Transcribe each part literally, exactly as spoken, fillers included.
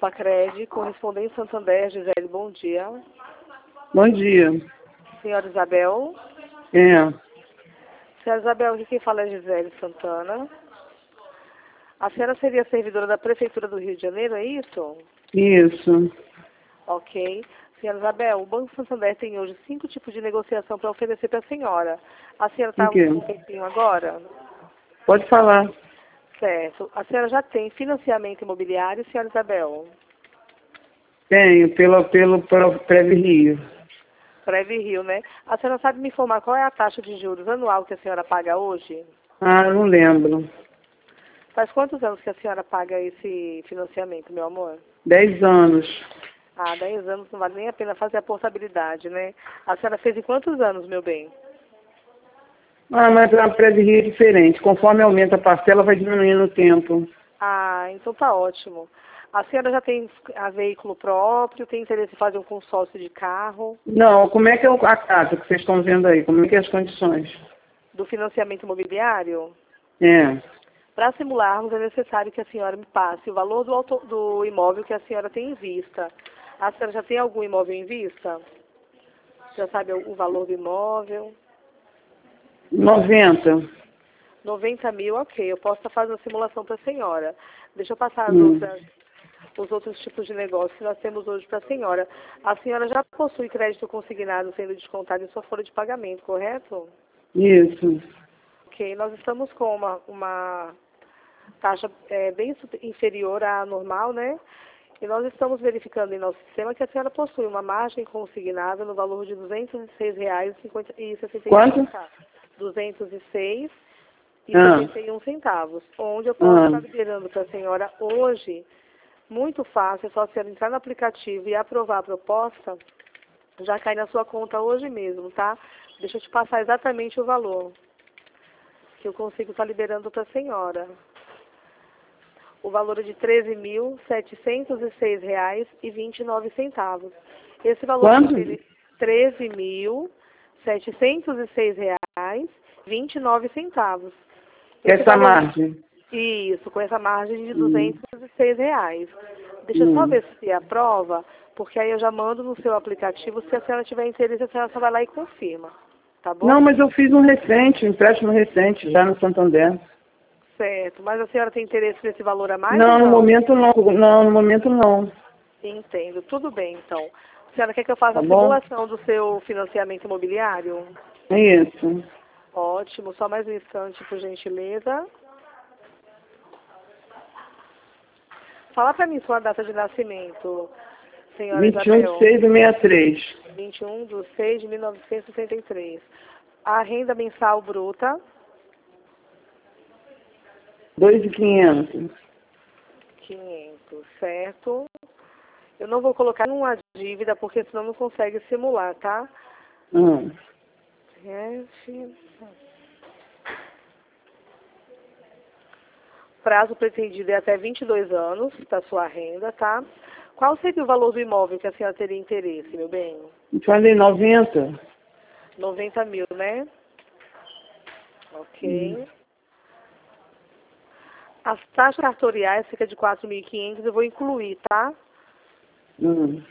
Pacred, correspondente Santander, Gisele, bom dia. Bom dia. Senhora Isabel. É. Senhora Isabel, aqui quem fala é Gisele Santana. A senhora seria servidora da Prefeitura do Rio de Janeiro, é isso? Isso. Ok. Senhora Isabel, o Banco Santander tem hoje cinco tipos de negociação para oferecer para a senhora. A senhora está com um tempinho agora? Pode falar. Certo. A senhora já tem financiamento imobiliário, senhora Isabel? Tenho, pelo, pelo, pelo Preve Rio. Preve Rio, né? A senhora sabe me informar qual é a taxa de juros anual que a senhora paga hoje? Ah, não lembro. Faz quantos anos que a senhora paga esse financiamento, meu amor? Dez anos. Ah, dez anos não vale nem a pena fazer a portabilidade, né? A senhora fez em quantos anos, meu bem? Ah, mas a Preve Rio é diferente. Conforme aumenta a parcela, vai diminuindo o tempo. Ah, então tá ótimo. A senhora já tem a veículo próprio, tem interesse em fazer um consórcio de carro? Não, como é que é a casa que vocês estão vendo aí? Como é que é as condições? Do financiamento imobiliário? É. Para simularmos, é necessário que a senhora me passe o valor do, auto, do imóvel que a senhora tem em vista. A senhora já tem algum imóvel em vista? Já sabe o, o valor do imóvel? noventa. noventa mil, ok. Eu posso estar fazendo a simulação para a senhora. Deixa eu passar as Hum. outras, os outros tipos de negócio que nós temos hoje para a senhora. A senhora já possui crédito consignado sendo descontado em sua folha de pagamento, correto? Isso. Ok. Nós estamos com uma, uma taxa é, bem inferior à normal, né? E nós estamos verificando em nosso sistema que a senhora possui uma margem consignada no valor de duzentos e seis reais e sessenta e um Quanto? centavos. duzentos e seis e Ah. sessenta e um centavos. Onde eu posso Ah. estar liberando para a senhora hoje, muito fácil, é só a senhora entrar no aplicativo e aprovar a proposta, já cai na sua conta hoje mesmo, tá? Deixa eu te passar exatamente o valor que eu consigo estar liberando para a senhora. O valor é de treze mil setecentos e seis reais e vinte e nove centavos. Esse valor Quanto? é treze mil setecentos e seis reais e vinte e nove centavos. Esse Essa valor, margem? isso, com essa margem de Hum. duzentos e seis reais. Deixa eu só Hum. ver se aprova, porque aí eu já mando no seu aplicativo. Se a senhora tiver interesse, a senhora só vai lá e confirma. Tá bom? Não, mas eu fiz um recente, um empréstimo recente, já no Santander. Certo. Mas a senhora tem interesse nesse valor a mais? Não, ou no não? momento não. Não, no momento não. Entendo. Tudo bem, então. A senhora quer que eu faça Tá a bom? simulação do seu financiamento imobiliário? É isso. Ótimo. Só mais um instante, por gentileza. Fala para mim sua data de nascimento, senhora vinte e um de Isabel. seis de sessenta e três. vinte e um de seis de mil novecentos e sessenta e três. A renda mensal bruta? dois mil e quinhentos. quinhentos, certo? Eu não vou colocar nenhuma dívida, porque senão não consegue simular, tá? Hum. Prazo pretendido é até vinte e dois anos da sua renda, tá? Qual seria o valor do imóvel que a senhora teria interesse, meu bem? Eu falei noventa. noventa mil, né? Ok. Hum. As taxas cartoriais, cerca de quatro mil e quinhentos, eu vou incluir, tá? Hum.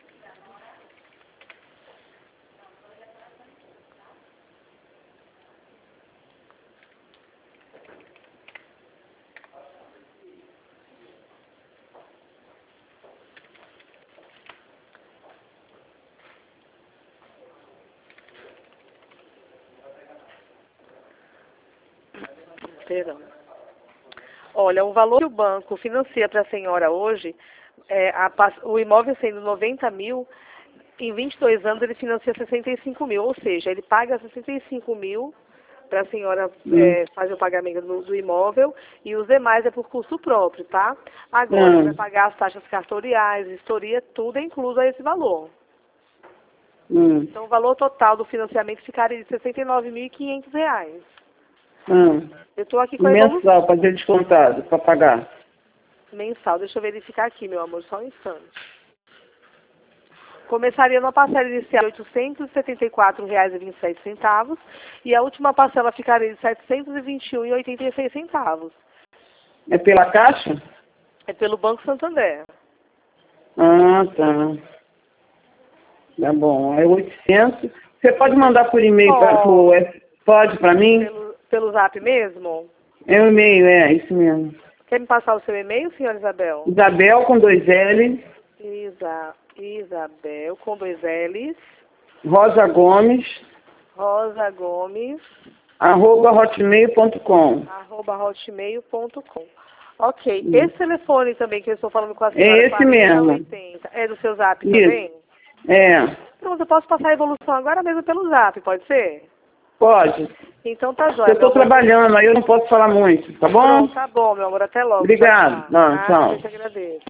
Perdão. Olha, o valor que o banco financia para a senhora hoje, é, a, o imóvel sendo noventa mil, em vinte e dois anos ele financia sessenta e cinco mil, ou seja, ele paga sessenta e cinco mil para a senhora Hum. é, fazer o pagamento do, do imóvel e os demais é por custo próprio, tá? Agora, Hum. ele vai pagar as taxas cartoriais, vistoria, tudo é incluso a esse valor. Hum. Então, o valor total do financiamento ficaria de sessenta e nove mil e quinhentos reais. Hum. Eu estou aqui com a evolução Mensal, para ser descontado, para pagar. mensal. Deixa eu verificar aqui, meu amor, só um instante. Começaria numa parcela inicial de oitocentos e setenta e quatro reais e vinte e sete centavos e a última parcela ficaria de setecentos e vinte e um reais e oitenta e seis centavos. É pela Caixa? É pelo Banco Santander. Ah, tá. Tá bom. É oitocentos. Você pode mandar por e-mail para o... Pode para mim? Pelo, pelo zap mesmo? É o e-mail, é, isso mesmo. Quer me passar o seu e-mail, senhora Isabel? Isabel com dois L. Isa, Isabel com dois L's. Rosa Gomes. Rosa Gomes. Arroba hotmail ponto com. Arroba hotmail ponto com. Ok. Hum. Esse telefone também que eu estou falando com a senhora. É esse mesmo. oitenta, é do seu zap Isso. também? É. Então, eu posso passar a evolução agora mesmo pelo zap, pode ser? Pode. Então tá jóia. Eu estou trabalhando, aí eu não posso falar muito, tá bom? Pronto, tá bom, meu amor. Até logo. Obrigado. Tchau, tchau. Não, tchau. Ah, eu te agradeço.